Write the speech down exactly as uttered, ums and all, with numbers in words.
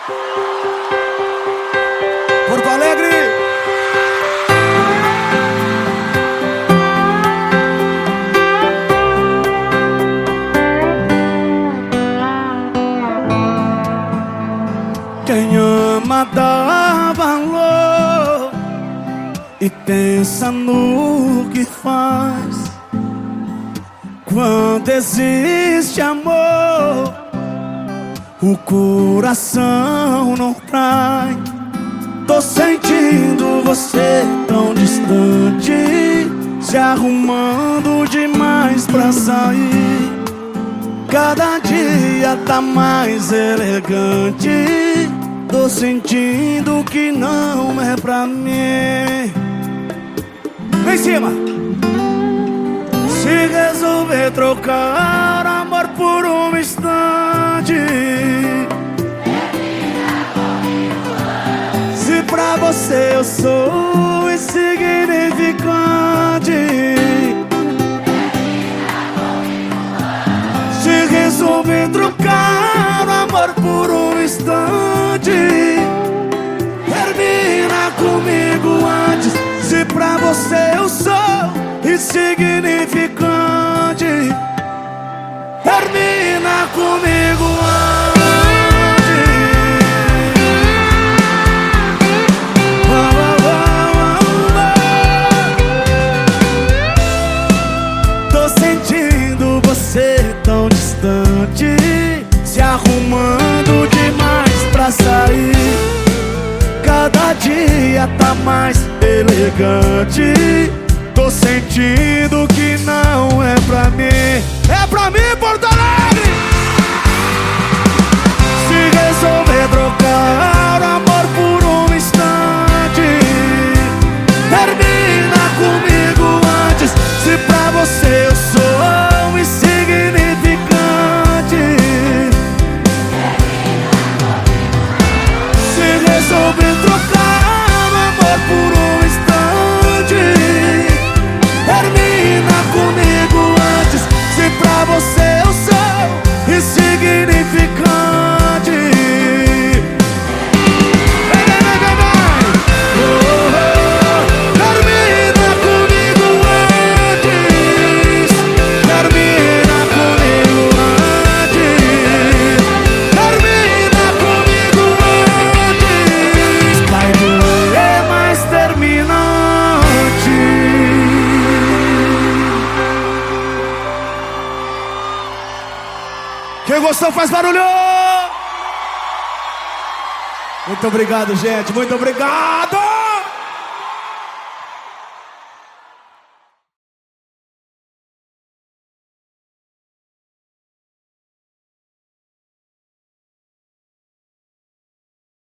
Porto Alegre. Quem ama dá valor e pensa no que faz. Quando existe amor, o coração não trai. Tô sentindo você tão distante, se arrumando demais pra sair. Cada dia tá mais elegante. Tô sentindo que não é pra mim. Vem em cima. Se resolver trocar amor por um instante, se pra você eu sou insignificante, se resolver trocar amor por um instante, termina comigo antes. Se pra você eu sou insignificante, termina comigo antes. Tô sentindo você tão distante, se arrumando demais pra sair. Cada dia tá mais elegante. Tô sentindo que não é pra mim. É pra mim, Porto Alegre! Se resolver trocar amor por um instante, termina comigo antes. Se pra você eu sou insignificante, se resolver trocar amor por um instante, termina comigo antes. Se pra você eu sou insignificante, vem, vem, vem, vem, vem. Oh, oh. Termina comigo antes, termina comigo antes, termina comigo antes. Vai doer, mas termina antes. Quem gostou faz barulho! Muito obrigado, gente. Muito obrigado!